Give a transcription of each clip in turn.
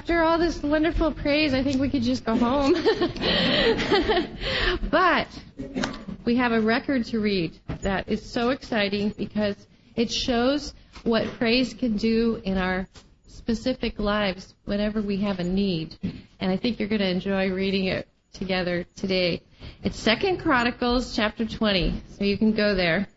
after all this wonderful praise, I think we could just go home. But we have a record to read that is so exciting because it shows what praise can do in our specific lives whenever we have a need. And I think you're going to enjoy reading it together today. It's 2 Chronicles chapter 20, so you can go there.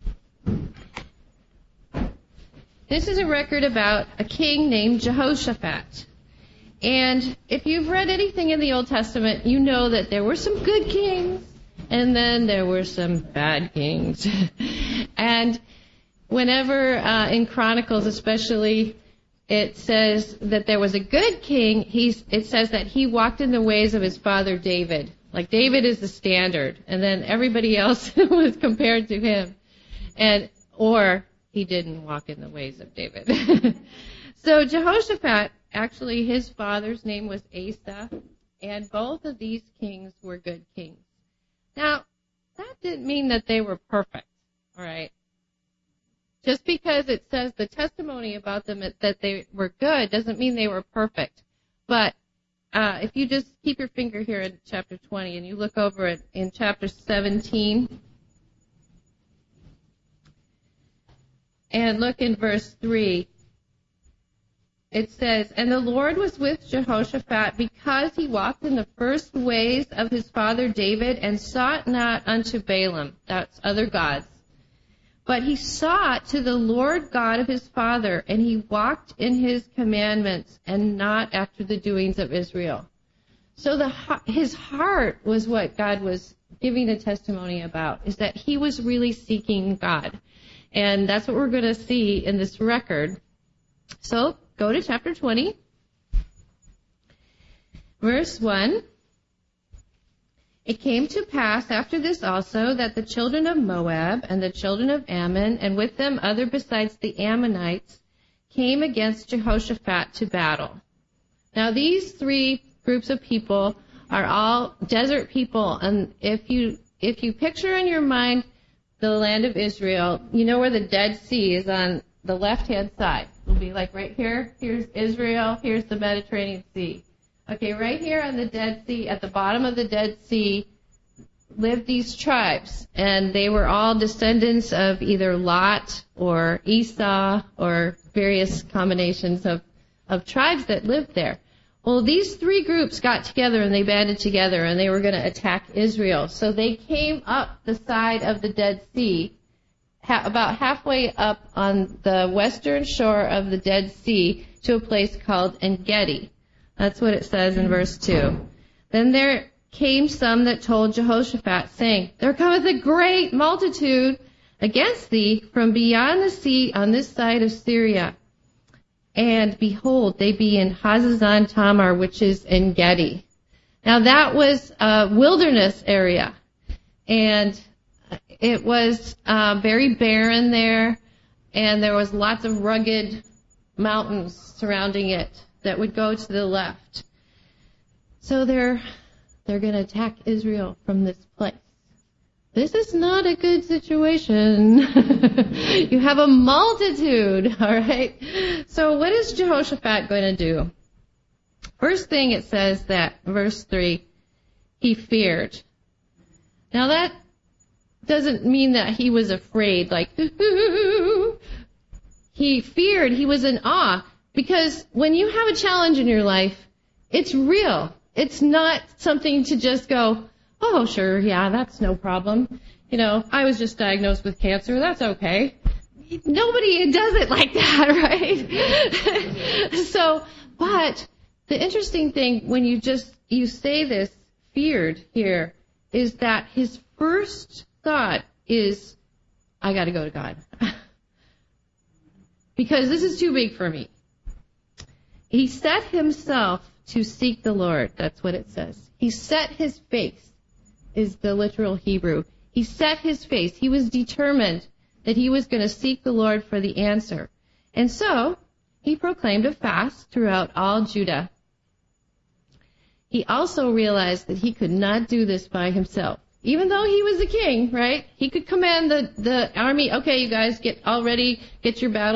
This is a record about a king named Jehoshaphat. And if you've read anything in the Old Testament, you know that there were some good kings, and then there were some bad kings. And whenever in Chronicles especially, it says that there was a good king, it says that he walked in the ways of his father David. Like David is the standard, and then everybody else was compared to him. Or he didn't walk in the ways of David. So Jehoshaphat, actually his father's name was Asa, and both of these kings were good kings. Now, that didn't mean that they were perfect, all right? Just because it says the testimony about them that they were good doesn't mean they were perfect. But if you just keep your finger here in chapter 20 and you look over it in chapter 17, and look in verse 3. It says, "And the Lord was with Jehoshaphat because he walked in the first ways of his father David and sought not unto Baalim," that's other gods, "but he sought to the Lord God of his father, and he walked in his commandments and not after the doings of Israel." So his heart was what God was giving a testimony about, is that he was really seeking God. And that's what we're going to see in this record. So, go to chapter 20, verse 1. "It came to pass after this also that the children of Moab and the children of Ammon, and with them other besides the Ammonites, came against Jehoshaphat to battle." Now, these three groups of people are all desert people. And if you picture in your mind the land of Israel, you know where the Dead Sea is on the left-hand side. It'll be like right here. Here's Israel. Here's the Mediterranean Sea. Okay, right here on the Dead Sea, at the bottom of the Dead Sea, lived these tribes. And they were all descendants of either Lot or Esau or various combinations of tribes that lived there. Well, these three groups got together and they banded together and they were going to attack Israel. So they came up the side of the Dead Sea, about halfway up on the western shore of the Dead Sea to a place called En-Gedi. That's what it says in verse 2. "Then there came some that told Jehoshaphat, saying, There cometh a great multitude against thee from beyond the sea on this side of Syria. And behold, they be in Hazazon Tamar, which is En-Gedi." Now that was a wilderness area, and it was very barren there, and there was lots of rugged mountains surrounding it that would go to the left. So they're going to attack Israel from this place. This is not a good situation. You have a multitude, all right? So what is Jehoshaphat going to do? First thing it says that, verse 3, he feared. Now that doesn't mean that he was afraid, like, he feared, he was in awe, because when you have a challenge in your life, it's real. It's not something to just go, "Oh, sure, yeah, that's no problem. You know, I was just diagnosed with cancer. That's okay." Nobody does it like that, right? So, but the interesting thing when you say this, feared here, is that his first thought is, I got to go to God. Because this is too big for me. He set himself to seek the Lord. That's what it says. He set his face, is the literal Hebrew. He set his face. He was determined that he was going to seek the Lord for the answer. And so, he proclaimed a fast throughout all Judah. He also realized that he could not do this by himself. Even though he was the king, right? He could command the army, okay, you guys, get all ready, get your battle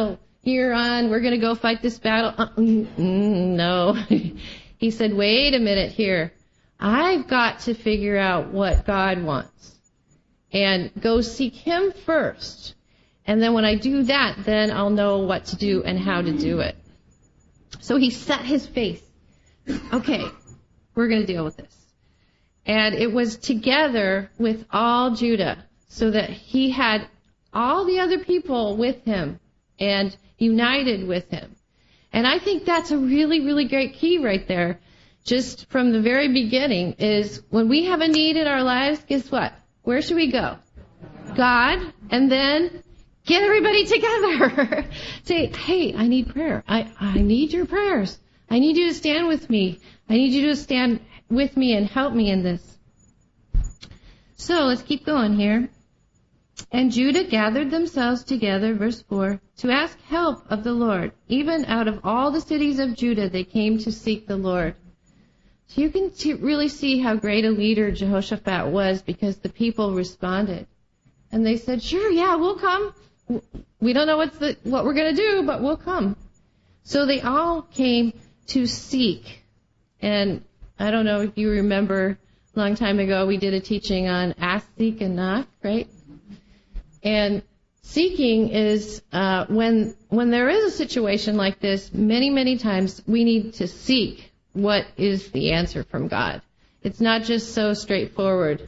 you're on, we're going to go fight this battle. No. He said, wait a minute here. I've got to figure out what God wants and go seek Him first. And then when I do that, then I'll know what to do and how to do it. So he set his face. Okay, we're going to deal with this. And it was together with all Judah, so that he had all the other people with him and united with him. And I think that's a really, really great key right there. Just from the very beginning is when we have a need in our lives, guess what? Where should we go? God, and then get everybody together. Say, hey, I need prayer. I need your prayers. I need you to stand with me. I need you to stand with me and help me in this. So let's keep going here. And Judah gathered themselves together, verse 4, to ask help of the Lord. Even out of all the cities of Judah, they came to seek the Lord. So you can really see how great a leader Jehoshaphat was, because the people responded. And they said, sure, yeah, we'll come. We don't know what we're going to do, but we'll come. So they all came to seek. And I don't know if you remember, a long time ago we did a teaching on ask, seek, and knock, right? And seeking is when there is a situation like this, many, many times we need to seek what is the answer from God. It's not just so straightforward.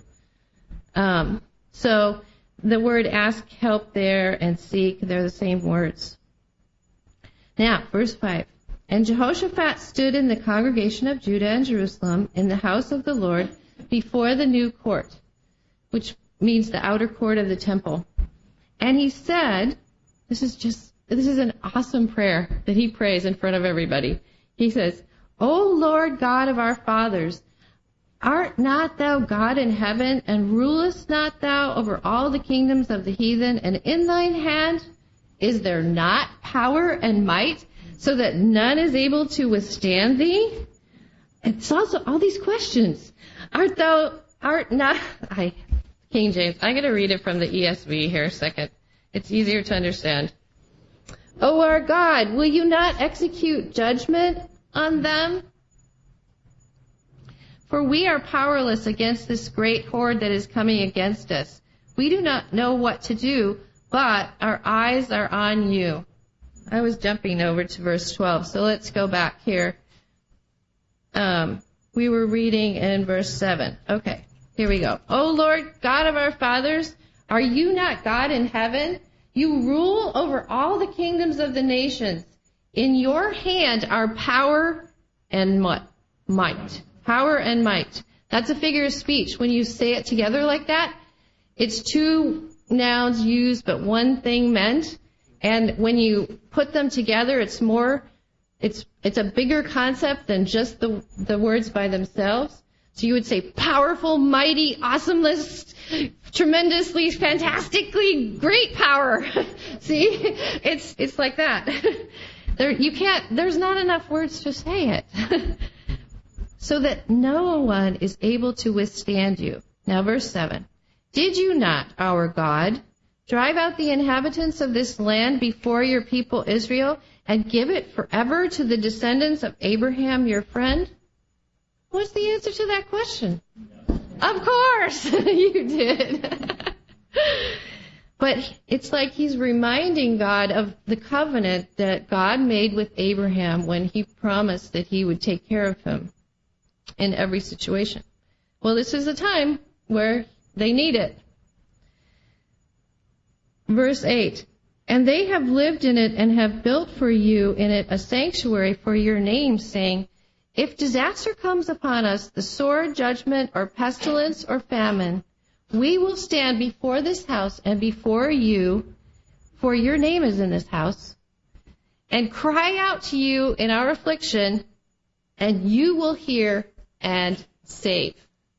So the word ask, help there, and seek, they're the same words. Now, verse 5. And Jehoshaphat stood in the congregation of Judah and Jerusalem in the house of the Lord before the new court, which means the outer court of the temple. And he said, this is an awesome prayer that he prays in front of everybody. He says, O Lord God of our fathers, art not thou God in heaven, and rulest not thou over all the kingdoms of the heathen? And in thine hand is there not power and might, so that none is able to withstand thee? It's also all these questions. King James, I'm going to read it from the ESV here a second. It's easier to understand. O our God, will you not execute judgment on them? For we are powerless against this great horde that is coming against us. We do not know what to do, but our eyes are on you. I was jumping over to verse 12, so let's go back here. We were reading in verse 7. Okay, here we go. O Lord, God of our fathers, are you not God in heaven? You rule over all the kingdoms of the nations. In your hand are power and what? Might. Power and might. That's a figure of speech. When you say it together like that, it's two nouns used but one thing meant. And when you put them together, it's a bigger concept than just the words by themselves. So you would say powerful, mighty, awesomeness, tremendously, fantastically great power. See? It's like that. There's not enough words to say it. So that no one is able to withstand you. Now verse 7. Did you not, our God, drive out the inhabitants of this land before your people Israel and give it forever to the descendants of Abraham your friend? What's the answer to that question? Of course you did. But it's like he's reminding God of the covenant that God made with Abraham when he promised that he would take care of him in every situation. Well, this is a time where they need it. Verse 8, and they have lived in it and have built for you in it a sanctuary for your name, saying, if disaster comes upon us, the sword, judgment, or pestilence, or famine, we will stand before this house and before you, for your name is in this house, and cry out to you in our affliction, and you will hear and save.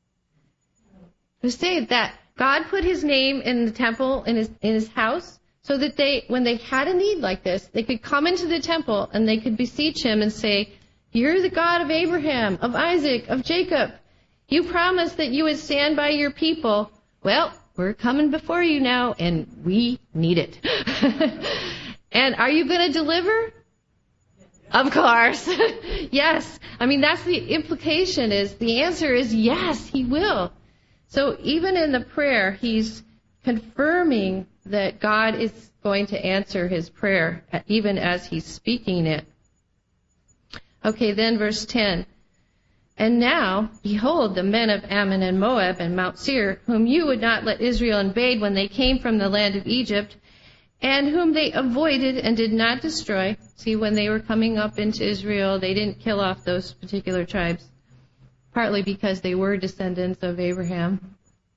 To say that God put his name in the temple, in his house, so that when they had a need like this, they could come into the temple and they could beseech him and say, you're the God of Abraham, of Isaac, of Jacob. You promised that you would stand by your people. Well, we're coming before you now, and we need it. And are you going to deliver? Of course. Yes. I mean, that's the implication is the answer is yes, he will. So even in the prayer, he's confirming that God is going to answer his prayer even as he's speaking it. Okay, then verse 10. And now, behold, the men of Ammon and Moab and Mount Seir, whom you would not let Israel invade when they came from the land of Egypt, and whom they avoided and did not destroy. See, when they were coming up into Israel, they didn't kill off those particular tribes, partly because they were descendants of Abraham.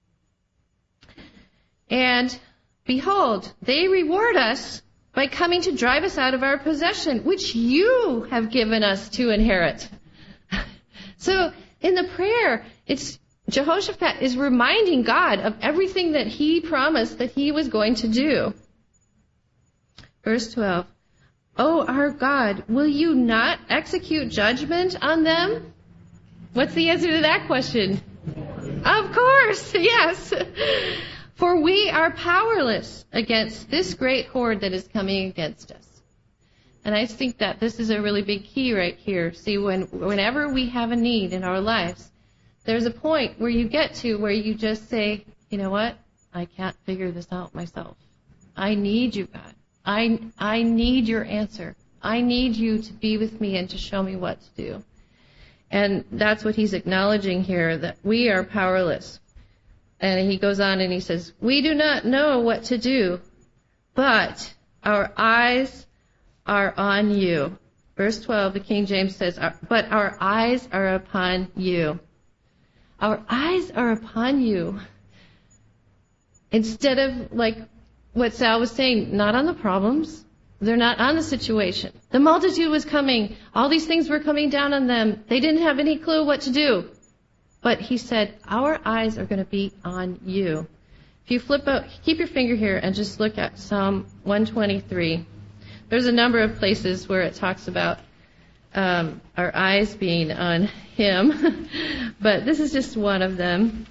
And behold, they reward us by coming to drive us out of our possession, which you have given us to inherit. So in the prayer, it's Jehoshaphat is reminding God of everything that he promised that he was going to do. Verse 12. Oh, our God, will you not execute judgment on them? What's the answer to that question? Of course, yes. For we are powerless against this great horde that is coming against us. And I think that this is a really big key right here. See, whenever we have a need in our lives, there's a point where you get to where you just say, you know what? I can't figure this out myself. I need you, God. I need your answer. I need you to be with me and to show me what to do. And that's what he's acknowledging here, that we are powerless. And he goes on and he says, we do not know what to do, but our eyes are on you. Verse 12, the King James says, but our eyes are upon you. Our eyes are upon you. Instead of like what Sal was saying, not on the problems. They're not on the situation. The multitude was coming. All these things were coming down on them. They didn't have any clue what to do. But he said, our eyes are going to be on you. If you flip out, keep your finger here and just look at Psalm 123. There's a number of places where it talks about our eyes being on him. But this is just one of them.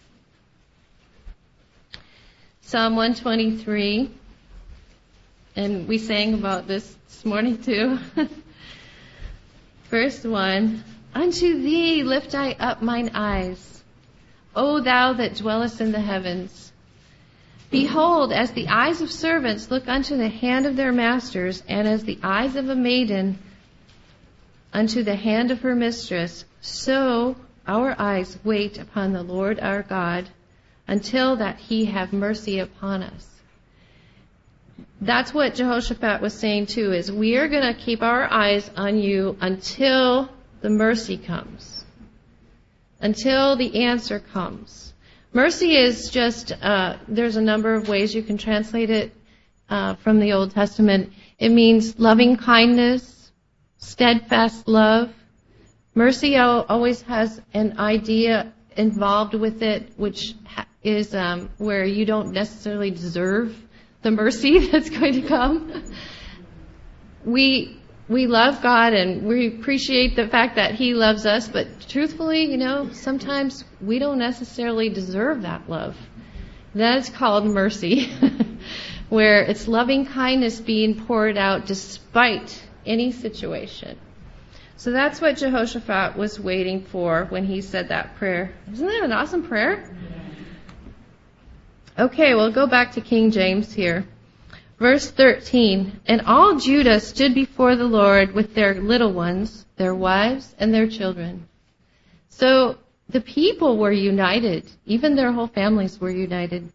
Psalm 123. And we sang about this morning too. Verse 1. Unto thee lift I up mine eyes, O thou that dwellest in the heavens. Behold, as the eyes of servants look unto the hand of their masters, and as the eyes of a maiden unto the hand of her mistress, so our eyes wait upon the Lord our God, until that he have mercy upon us. That's what Jehoshaphat was saying too, is we are going to keep our eyes on you until the mercy comes, until the answer comes. Mercy is just, there's a number of ways you can translate it from the Old Testament. It means loving kindness, steadfast love. Mercy always has an idea involved with it, which is where you don't necessarily deserve the mercy that's going to come. We love God and we appreciate the fact that he loves us, but truthfully, sometimes we don't necessarily deserve that love. That's called mercy, where it's loving kindness being poured out despite any situation. So that's what Jehoshaphat was waiting for when he said that prayer. Isn't that an awesome prayer? Okay, we'll go back to King James here. Verse 13, and all Judah stood before the Lord with their little ones, their wives, and their children. So the people were united. Even their whole families were united.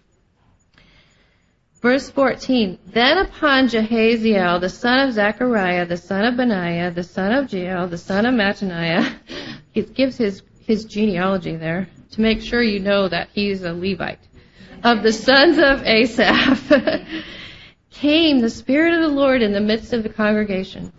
Verse 14, then upon Jahaziel, the son of Zechariah, the son of Benaiah, the son of Jeiel, the son of Mattaniah, it gives his genealogy there to make sure you know that he's a Levite, of the sons of Asaph, came the Spirit of the Lord in the midst of the congregation.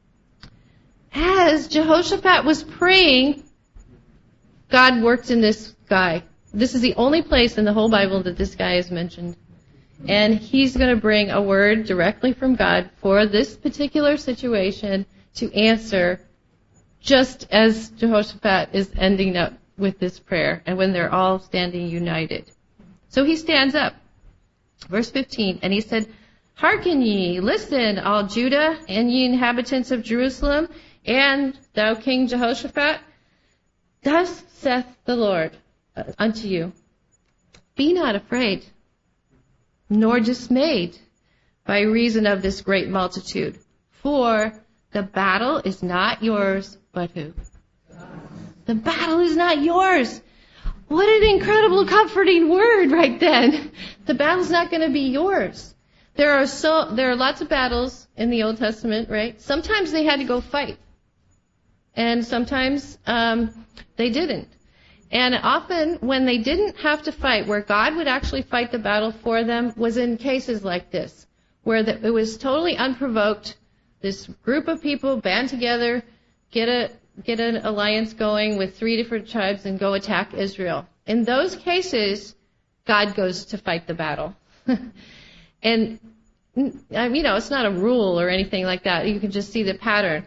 As Jehoshaphat was praying, God worked in this guy. This is the only place in the whole Bible that this guy is mentioned. And he's going to bring a word directly from God for this particular situation to answer just as Jehoshaphat is ending up with this prayer and when they're all standing united. So he stands up. Verse 15, and he said, Hearken ye, listen, all Judah, and ye inhabitants of Jerusalem, and thou King Jehoshaphat. Thus saith the Lord unto you, be not afraid, nor dismayed by reason of this great multitude, for the battle is not yours, but who? The battle is not yours. What an incredible, comforting word right then. The battle's not going to be yours. There are lots of battles in the Old Testament, right? Sometimes they had to go fight, and sometimes they didn't. And often when they didn't have to fight, where God would actually fight the battle for them, was in cases like this, where it was totally unprovoked. This group of people band together, get an alliance going with 3 different tribes and go attack Israel. In those cases, God goes to fight the battle. And, it's not a rule or anything like that. You can just see the pattern.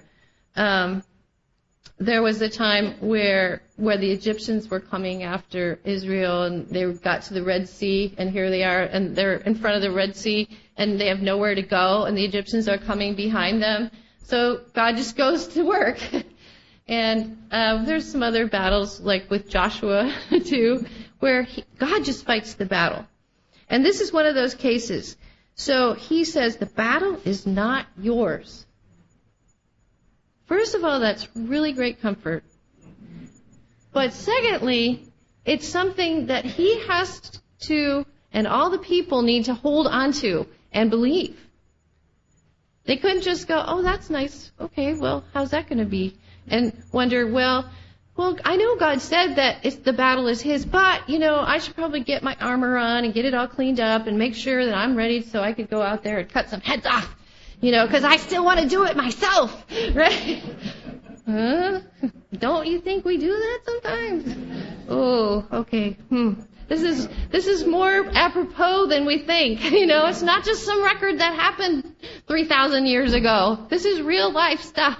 There was a time where the Egyptians were coming after Israel, and they got to the Red Sea, and here they are, and they're in front of the Red Sea, and they have nowhere to go, and the Egyptians are coming behind them. So God just goes to work. And there's some other battles, like with Joshua, too, where God just fights the battle. And this is one of those cases. So he says, the battle is not yours. First of all, that's really great comfort. But secondly, it's something that he has to, and all the people need to hold on to and believe. They couldn't just go, oh, that's nice. Okay, well, how's that going to be? And wonder, well, I know God said that the battle is his, but, I should probably get my armor on and get it all cleaned up and make sure that I'm ready so I could go out there and cut some heads off, because I still want to do it myself, right? Don't you think we do that sometimes? Oh, okay. This is more apropos than we think. It's not just some record that happened 3,000 years ago. This is real life stuff.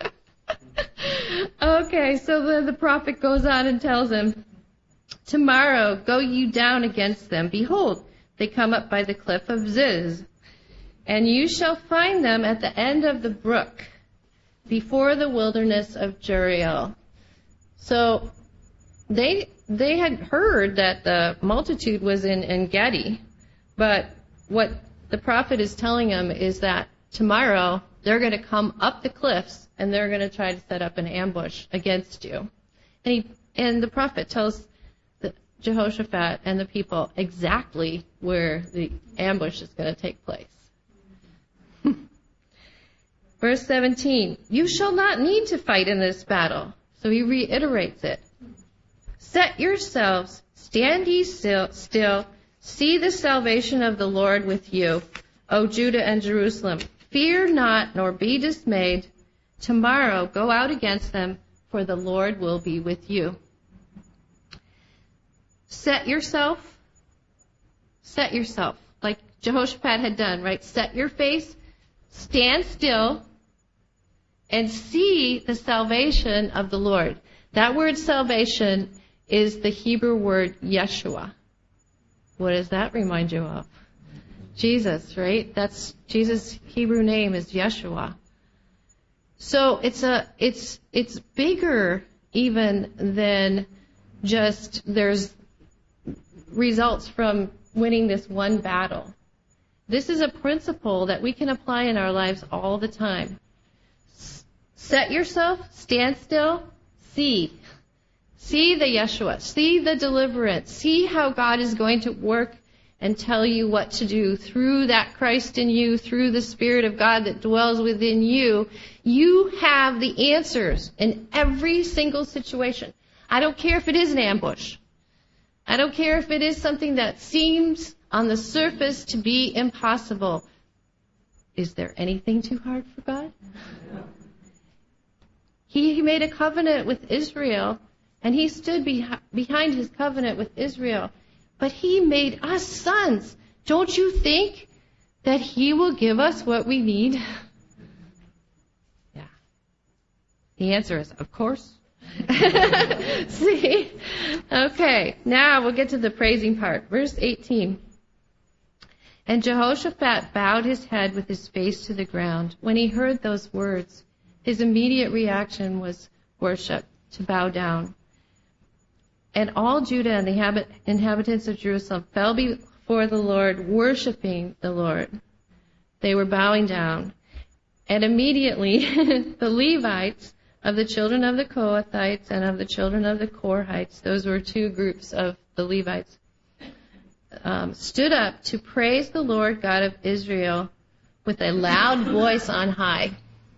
Okay, so then the prophet goes on and tells him, tomorrow go you down against them. Behold, they come up by the cliff of Ziz, and you shall find them at the end of the brook, before the wilderness of Jeriel. So they had heard that the multitude was in En-Gedi, but what the prophet is telling them is that tomorrow they're going to come up the cliffs and they're going to try to set up an ambush against you. And the prophet tells Jehoshaphat and the people exactly where the ambush is going to take place. Verse 17, you shall not need to fight in this battle. So he reiterates it. Set yourselves, stand ye still, see the salvation of the Lord with you, O Judah and Jerusalem. Fear not, nor be dismayed. Tomorrow go out against them, for the Lord will be with you. Set yourself, like Jehoshaphat had done, right? Set your face, stand still, and see the salvation of the Lord. That word salvation is the Hebrew word Yeshua. What does that remind you of? Jesus, right? That's Jesus' Hebrew name is Yeshua. So it's bigger even than just there's results from winning this one battle. This is a principle that we can apply in our lives all the time. Set yourself, stand still, see. See the Yeshua, see the deliverance, see how God is going to work and tell you what to do through that Christ in you, through the Spirit of God that dwells within you. You have the answers in every single situation. I don't care if it is an ambush. I don't care if it is something that seems on the surface to be impossible. Is there anything too hard for God? He made a covenant with Israel, and he stood behind his covenant with Israel. But he made us sons. Don't you think that he will give us what we need? Yeah. The answer is, of course. See? Okay, now we'll get to the praising part. Verse 18. And Jehoshaphat bowed his head with his face to the ground. When he heard those words, his immediate reaction was worship, to bow down. And all Judah and the inhabitants of Jerusalem fell before the Lord, worshiping the Lord. They were bowing down. And immediately the Levites of the children of the Kohathites and of the children of the Korhites, those were two groups of the Levites, stood up to praise the Lord God of Israel with a loud voice on high.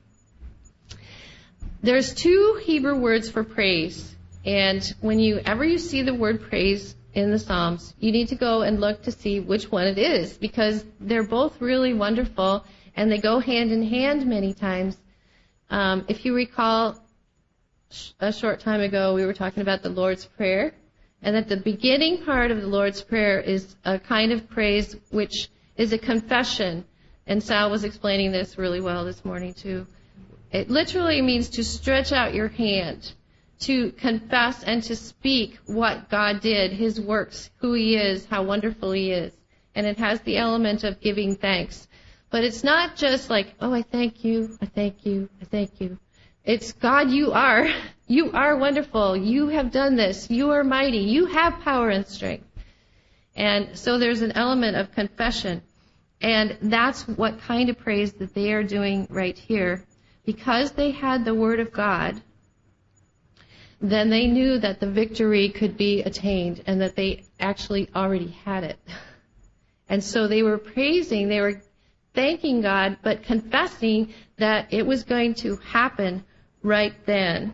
There's two Hebrew words for praise, and whenever you see the word praise in the Psalms, you need to go and look to see which one it is, because they're both really wonderful, and they go hand in hand many times. If you recall, a short time ago, we were talking about the Lord's Prayer, and that the beginning part of the Lord's Prayer is a kind of praise which is a confession, and Sal was explaining this really well this morning too. It literally means to stretch out your hand, to confess and to speak what God did, His works, who He is, how wonderful He is. And it has the element of giving thanks. But it's not just like, oh, I thank you, I thank you, I thank you. It's, God, you are wonderful. You have done this. You are mighty. You have power and strength. And so there's an element of confession. And that's what kind of praise that they are doing right here. Because they had the Word of God, then they knew that the victory could be attained and that they actually already had it. And so they were praising, they were thanking God, but confessing that it was going to happen right then.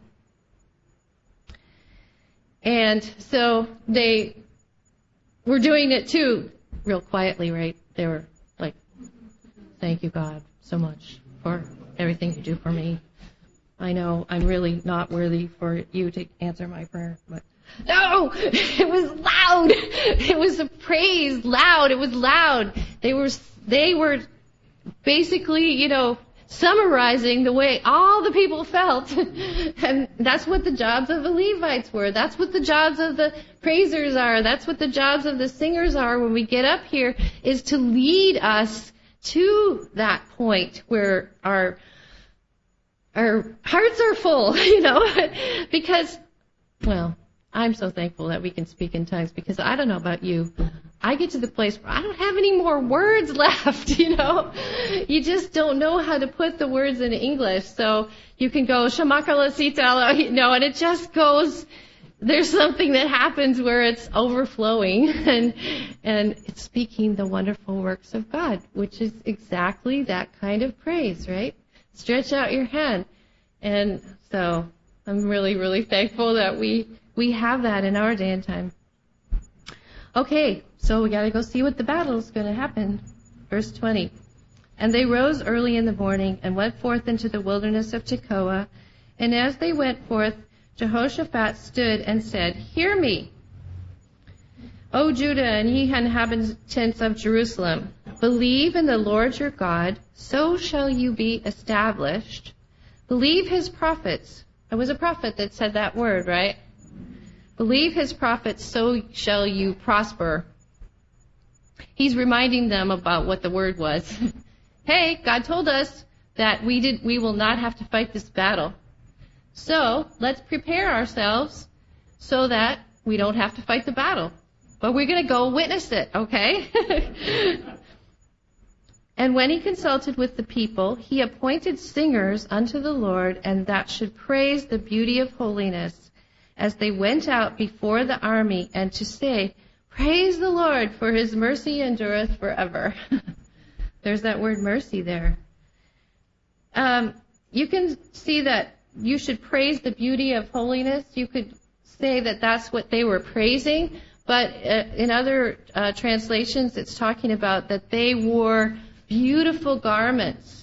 And so they were doing it too, real quietly, right? They were like, thank you, God, so much for everything you do for me. I know I'm really not worthy for you to answer my prayer, but no, it was loud. It was a praise, loud. It was loud. They were basically, summarizing the way all the people felt. And that's what the jobs of the Levites were. That's what the jobs of the praisers are. That's what the jobs of the singers are when we get up here, is to lead us to that point where our hearts are full, because, well, I'm so thankful that we can speak in tongues, because I don't know about you. I get to the place where I don't have any more words left, You just don't know how to put the words in English. So you can go, shamakalasital, and it just goes, there's something that happens where it's overflowing and it's speaking the wonderful works of God, which is exactly that kind of praise, right? Stretch out your hand. And so I'm really, really thankful that we have that in our day and time. Okay, so we got to go see what the battle is going to happen. Verse 20. And they rose early in the morning and went forth into the wilderness of Tekoa. And as they went forth, Jehoshaphat stood and said, Hear me, O Judah and ye inhabitants of Jerusalem. Believe in the Lord your God, so shall you be established. Believe his prophets. It was a prophet that said that word, right? Believe his prophets, so shall you prosper. He's reminding them about what the word was. Hey, God told us that we will not have to fight this battle. So let's prepare ourselves so that we don't have to fight the battle. But we're going to go witness it, okay? And when he consulted with the people, he appointed singers unto the Lord, and that should praise the beauty of holiness, as they went out before the army, and to say, Praise the Lord, for his mercy endureth forever. There's that word mercy there. You can see that you should praise the beauty of holiness. You could say that that's what they were praising, but in other translations, it's talking about that they wore beautiful garments.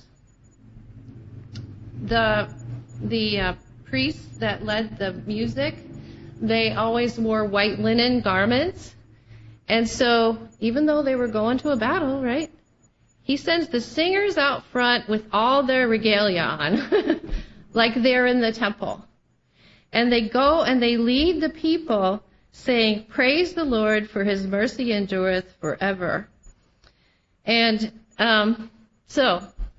The priests that led the music, they always wore white linen garments. And so, even though they were going to a battle, right, he sends the singers out front with all their regalia on, like they're in the temple. And they go and they lead the people, saying, Praise the Lord, for his mercy endureth forever. And so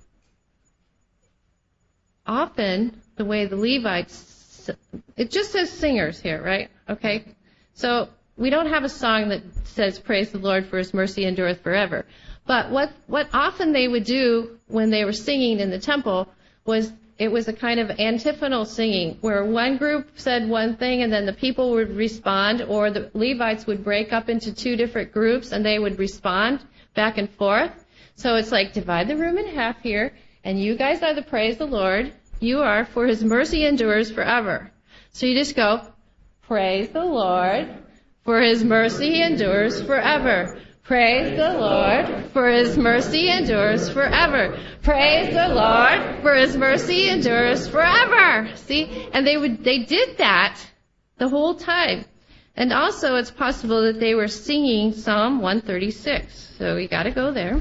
often the way the Levites, it just says singers here, right? Okay. So we don't have a song that says praise the Lord for his mercy endureth forever. But what often they would do when they were singing in the temple was it was a kind of antiphonal singing where one group said one thing and then the people would respond, or the Levites would break up into two different groups and they would respond back and forth. So it's like divide the room in half here, and you guys are the praise the Lord. You are for his mercy endures forever. So you just go, praise the Lord, for his mercy endures forever. Praise the Lord, for his mercy endures forever. Praise the Lord, for his mercy endures forever. See? And they did that the whole time. And also it's possible that they were singing Psalm 136. So we gotta go there.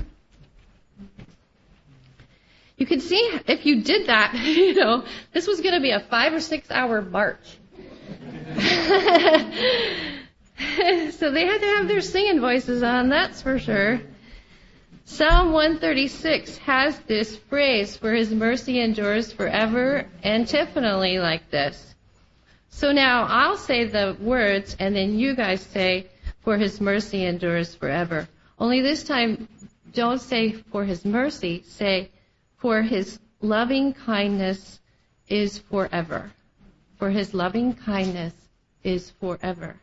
You can see if you did that, this was gonna be a 5 or 6 hour march. So they had to have their singing voices on, that's for sure. Psalm 136 has this phrase, for his mercy endures forever, antiphonally like this. So now I'll say the words, and then you guys say, for his mercy endures forever. Only this time, don't say for his mercy, say for his loving kindness is forever. For his loving kindness is forever.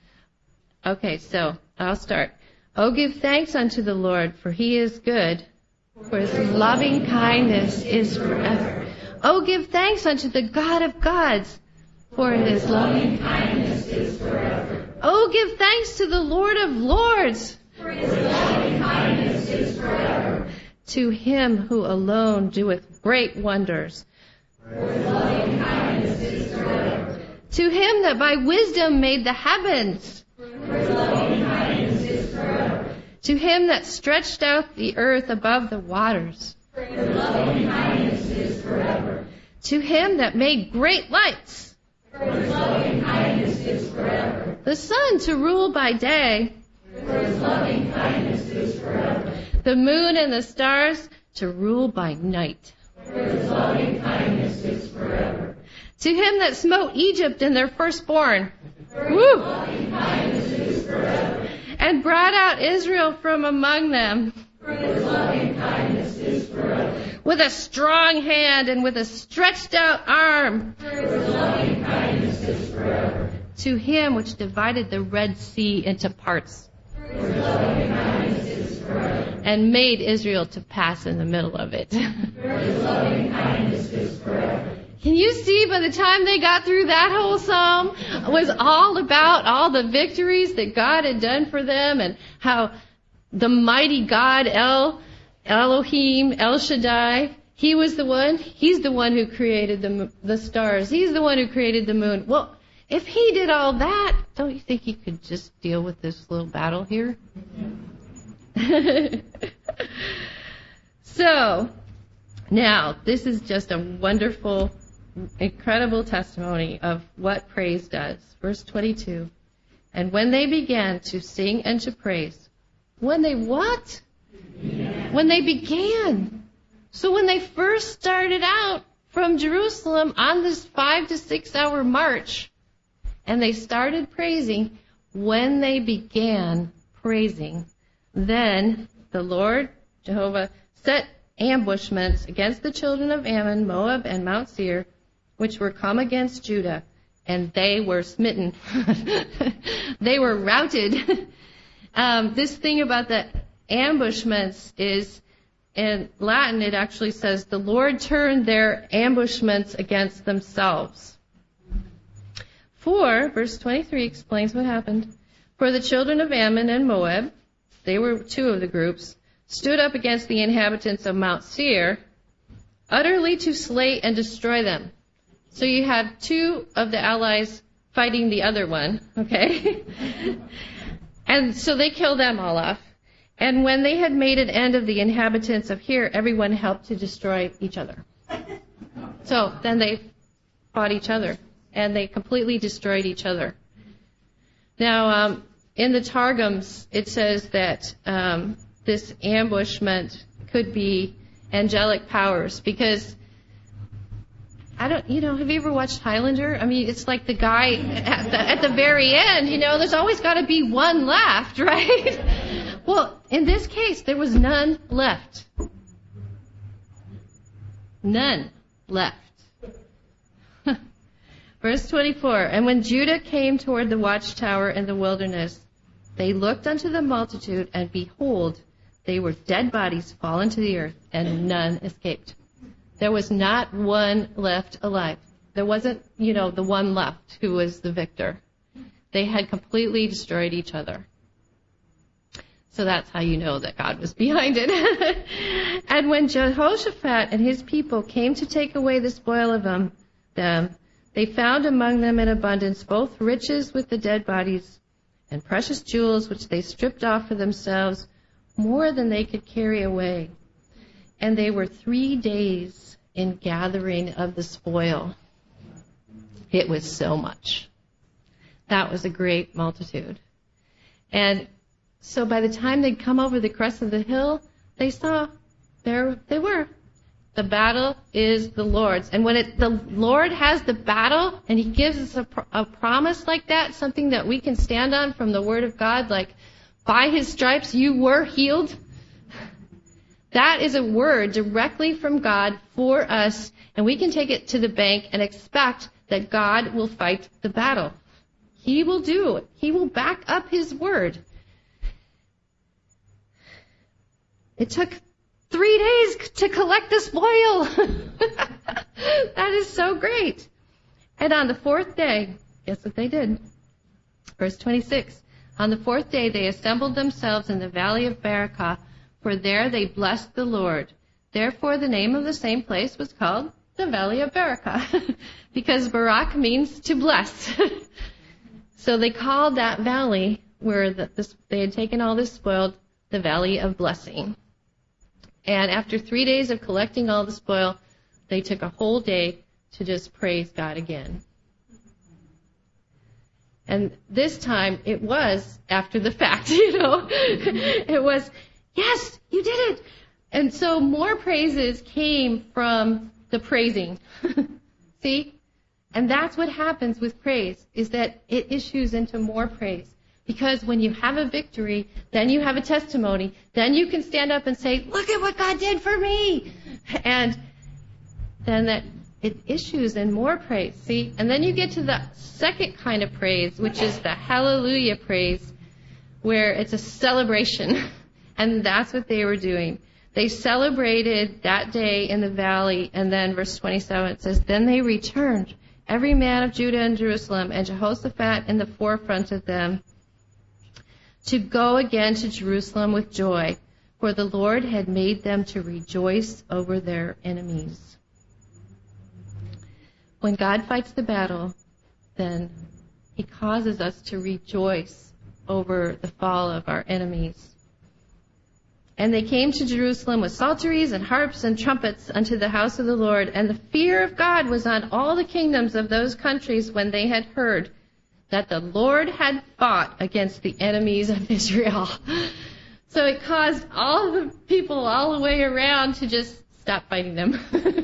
Okay, so I'll start. Oh, give thanks unto the Lord, for he is good, for his loving kindness is forever. Oh, give thanks unto the God of gods, for his loving kindness is forever. Oh, give thanks to the Lord of lords, for his loving kindness is forever. To him who alone doeth great wonders, for his loving kindness is forever. To him that by wisdom made the heavens, for his loving kindness is forever. To him that stretched out the earth above the waters, for his loving kindness is forever. To him that made great lights, for his loving kindness is forever. The sun to rule by day, for his loving kindness is forever. The moon and the stars to rule by night, for his loving kindness is forever. To him that smote Egypt and their firstborn, for his loving kindness is forever. And brought out Israel from among them, for his loving kindness is forever. With a strong hand and with a stretched out arm, for his loving kindness is forever. To him which divided the Red Sea into parts, for his loving kindness is forever. And made Israel to pass in the middle of it, for his loving kindness is forever. Can you see by the time they got through that whole psalm, it was all about all the victories that God had done for them and how the mighty God, Elohim, El Shaddai, he's the one who created the stars. He's the one who created the moon. Well, if he did all that, don't you think he could just deal with this little battle here? So, now, this is just a wonderful, incredible testimony of what praise does. Verse 22. And when they began to sing and to praise. When they what? Began. When they began. So when they first started out from Jerusalem on this 5 to 6 hour march, and they started praising, when they began praising, then the Lord, Jehovah, set ambushments against the children of Ammon, Moab, and Mount Seir, which were come against Judah, and they were smitten. They were routed. This thing about the ambushments is, in Latin, it actually says, the Lord turned their ambushments against themselves. For, verse 23 explains what happened. For the children of Ammon and Moab, they were two of the groups, stood up against the inhabitants of Mount Seir, utterly to slay and destroy them. So you had two of the allies fighting the other one, okay? And so they killed them all off. And when they had made an end of the inhabitants of Seir, everyone helped to destroy each other. So then they fought each other, and they completely destroyed each other. Now, in the Targums, it says that this ambushment could be angelic powers, because have you ever watched Highlander? I mean, it's like the guy at the very end, there's always got to be one left, right? Well, in this case, there was none left. None left. Verse 24, and when Judah came toward the watchtower in the wilderness, they looked unto the multitude, and behold, they were dead bodies fallen to the earth, and none escaped. There was not one left alive. There wasn't, the one left who was the victor. They had completely destroyed each other. So that's how you know that God was behind it. And when Jehoshaphat and his people came to take away the spoil of them, they found among them in abundance both riches with the dead bodies and precious jewels which they stripped off for themselves, more than they could carry away. And they were 3 days in gathering of the spoil. It was so much. That was a great multitude. And so by the time they'd come over the crest of the hill, they saw there they were. The battle is the Lord's. And when the Lord has the battle and He gives us a promise like that, something that we can stand on from the Word of God, like, by His stripes you were healed, that is a word directly from God for us, and we can take it to the bank and expect that God will fight the battle. He will do it. He will back up His word. It took 3 days to collect the spoil. That is so great. And on the 4th day, guess what they did? Verse 26. On the 4th day they assembled themselves in the valley of Barakah, for there they blessed the Lord. Therefore the name of the same place was called the Valley of Barakah, because Barak means to bless. So they called that valley where they had taken all this spoil the Valley of Blessing. And after 3 days of collecting all the spoil, they took a whole day to just praise God again. And this time, it was after the fact, It was, yes, you did it. And so more praises came from the praising. See? And that's what happens with praise, is that it issues into more praise. Because when you have a victory, then you have a testimony. Then you can stand up and say, look at what God did for me. And then that it issues in more praise. See? And then you get to the second kind of praise, which is the hallelujah praise, where it's a celebration. And that's what they were doing. They celebrated that day in the valley. And then verse 27, it says, then they returned, every man of Judah and Jerusalem, and Jehoshaphat in the forefront of them, to go again to Jerusalem with joy, for the Lord had made them to rejoice over their enemies. When God fights the battle, then He causes us to rejoice over the fall of our enemies. And they came to Jerusalem with psalteries and harps and trumpets unto the house of the Lord, and the fear of God was on all the kingdoms of those countries when they had heard that the Lord had fought against the enemies of Israel. So it caused all the people all the way around to just stop fighting them.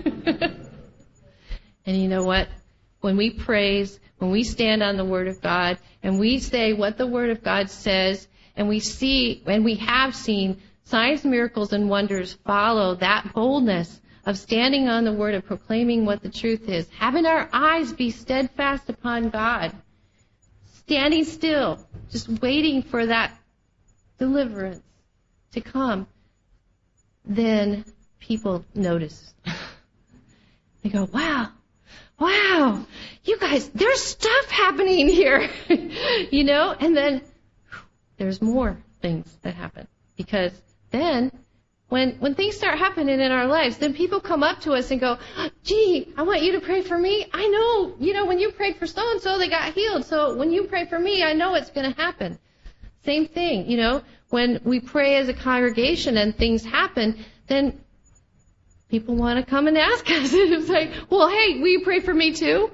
And you know what? When we praise, when we stand on the Word of God, and we say what the Word of God says, and we see, and we have seen signs, miracles, and wonders follow that boldness of standing on the Word and proclaiming what the truth is, having our eyes be steadfast upon God, standing still, just waiting for that deliverance to come, then people notice. They go, wow, you guys, there's stuff happening here, and then there's more things that happen. Because then, when things start happening in our lives, then people come up to us and go, gee, I want you to pray for me. I know, when you prayed for so-and-so, they got healed. So when you pray for me, I know it's going to happen. Same thing, when we pray as a congregation and things happen, then people want to come and ask us. It's like, well, hey, will you pray for me too?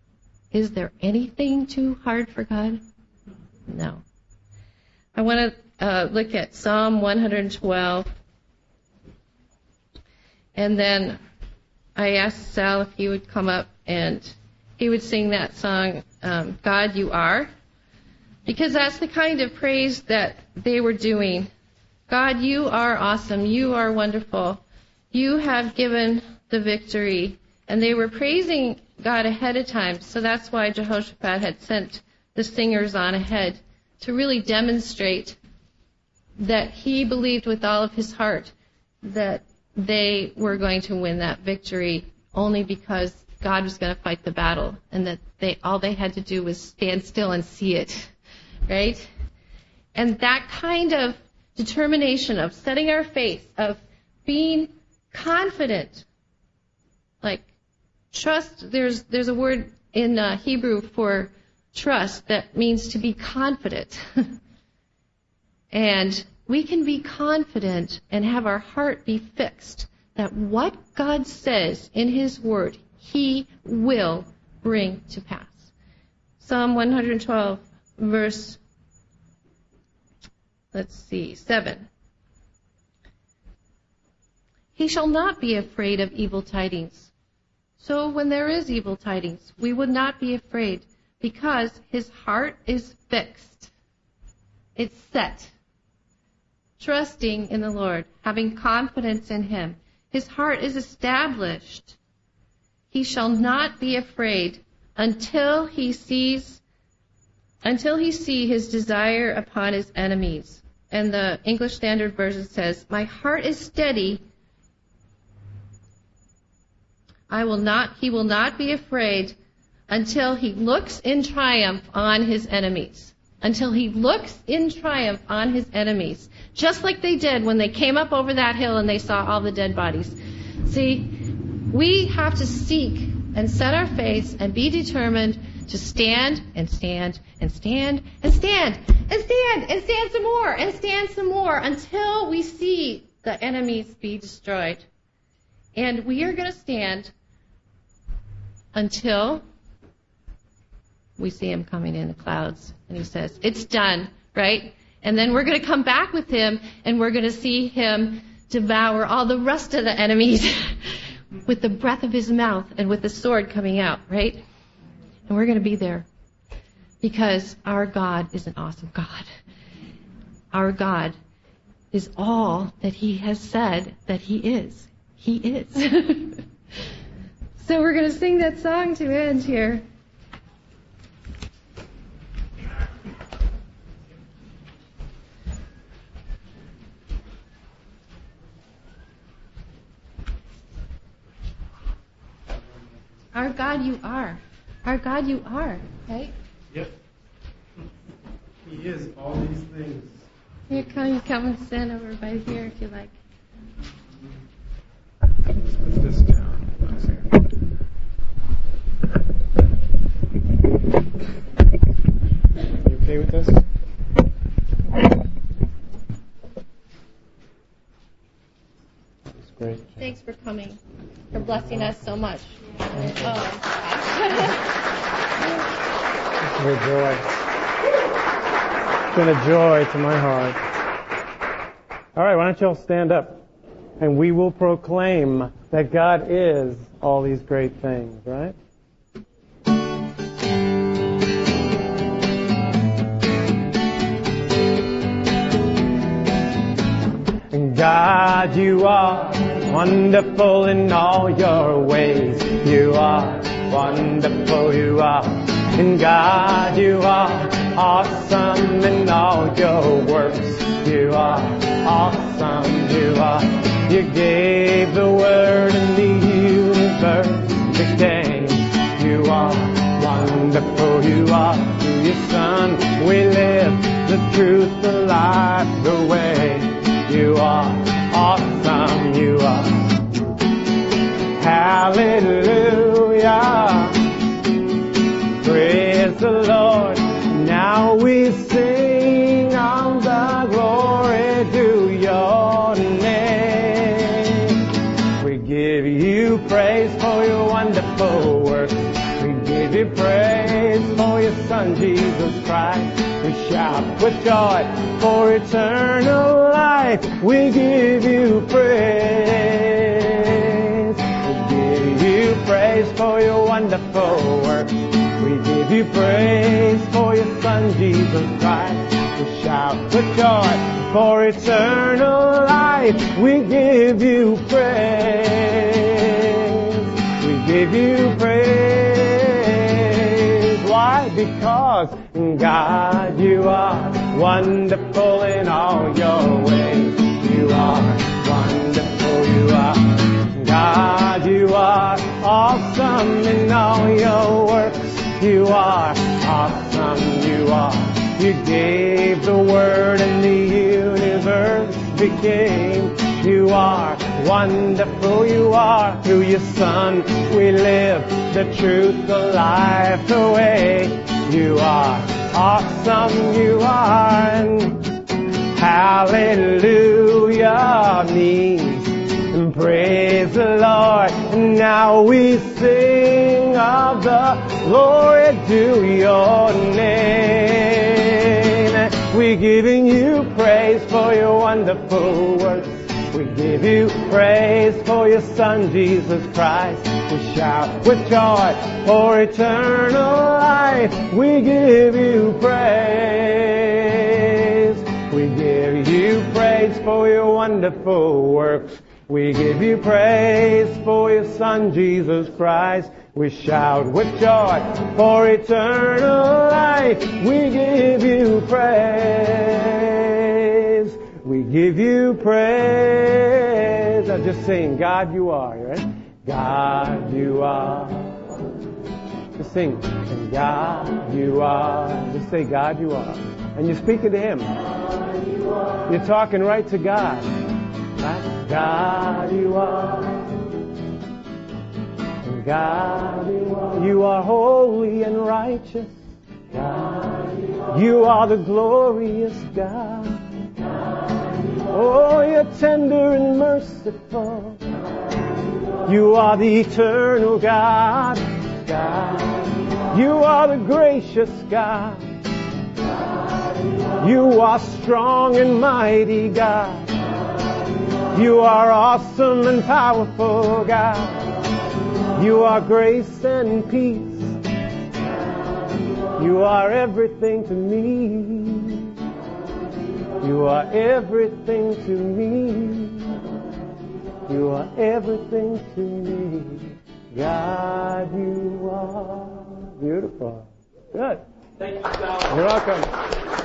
Is there anything too hard for God? No. I want to look at Psalm 112. And then I asked Sal if he would come up and he would sing that song, God You Are, because that's the kind of praise that they were doing. God, you are awesome. You are wonderful. You have given the victory. And they were praising God ahead of time. So that's why Jehoshaphat had sent the singers on ahead to really demonstrate that he believed with all of his heart that they were going to win that victory only because God was going to fight the battle, and that all they had to do was stand still and see it, right? And that kind of determination of setting our faith, of being confident, like trust, there's a word in Hebrew for trust that means to be confident. And we can be confident and have our heart be fixed that what God says in His Word, He will bring to pass. Psalm 112, verse, 7. He shall not be afraid of evil tidings. So when there is evil tidings, we would not be afraid because his heart is fixed. It's set. Trusting in the Lord, having confidence in Him. His heart is established. He shall not be afraid until he see his desire upon his enemies. And the English Standard Version says, my heart is steady. He will not be afraid until he looks in triumph on his enemies. Until he looks in triumph on his enemies. Just like they did when they came up over that hill and they saw all the dead bodies. See, we have to seek and set our face and be determined to stand and stand and stand and stand and stand and stand some more and stand some more until we see the enemies be destroyed. And we are going to stand until we see Him coming in the clouds. And He says, it's done, right? And then we're going to come back with Him and we're going to see Him devour all the rest of the enemies with the breath of His mouth and with the sword coming out, right? And we're going to be there because our God is an awesome God. Our God is all that He has said that He is. He is. So we're going to sing that song to end here. Our God you are. Our God you are, right? Yep. He is all these things. You come and stand over by here if you like. Let's put this down. You okay with this? That's great. Thanks for coming, for blessing us so much. It's a joy. It's been a joy to my heart. All right, why don't you all stand up? And we will proclaim that God is all these great things, right? And God, you are wonderful in all your ways. You are wonderful, you are. And God, you are awesome in all your works. You are awesome, you are. You gave the word and the universe became. You are wonderful, you are. Through your Son we live the truth, the life, the way. You are awesome, you are. Hallelujah. Praise the Lord. Now we sing all the glory to your name. We give you praise for your wonderful work. We give you praise for your Son. Son, Jesus Christ. We shout with joy for eternal life. We give you praise. We give you praise for your wonderful work. We give you praise for your Son, Jesus Christ. We shout with joy for eternal life. We give you praise. We give you praise. Why? Because God, you are wonderful in all your ways. You are wonderful, you are. God, you are awesome in all your works. You are awesome, you are. You gave the Word and the universe became. You are wonderful, you are. Through your Son we live the truth, the life, the way. You are awesome, you are. And hallelujah means and praise the Lord. And now we sing of the glory to your name. We're giving you praise for your wonderful works. We give you praise for your Son, Jesus Christ. We shout with joy for eternal life. We give you praise. We give you praise for your wonderful works. We give you praise for your Son, Jesus Christ. We shout with joy for eternal life. We give you praise. We give you praise. Now just sing, God you are, right? God you are. Just sing, and God you are. Just say, God you are. And you're speaking to Him. You're talking right to God. Right? God you are. And God you are. You are holy and righteous. God you are the glorious God. Oh, you're tender and merciful. You are the eternal God. God. You are the gracious God. You are strong and mighty God. You are awesome and powerful God. You are grace and peace. You are everything to me. You are everything to me. You are everything to me. God, you are. Beautiful. Good. Thank you, Sal. You're welcome.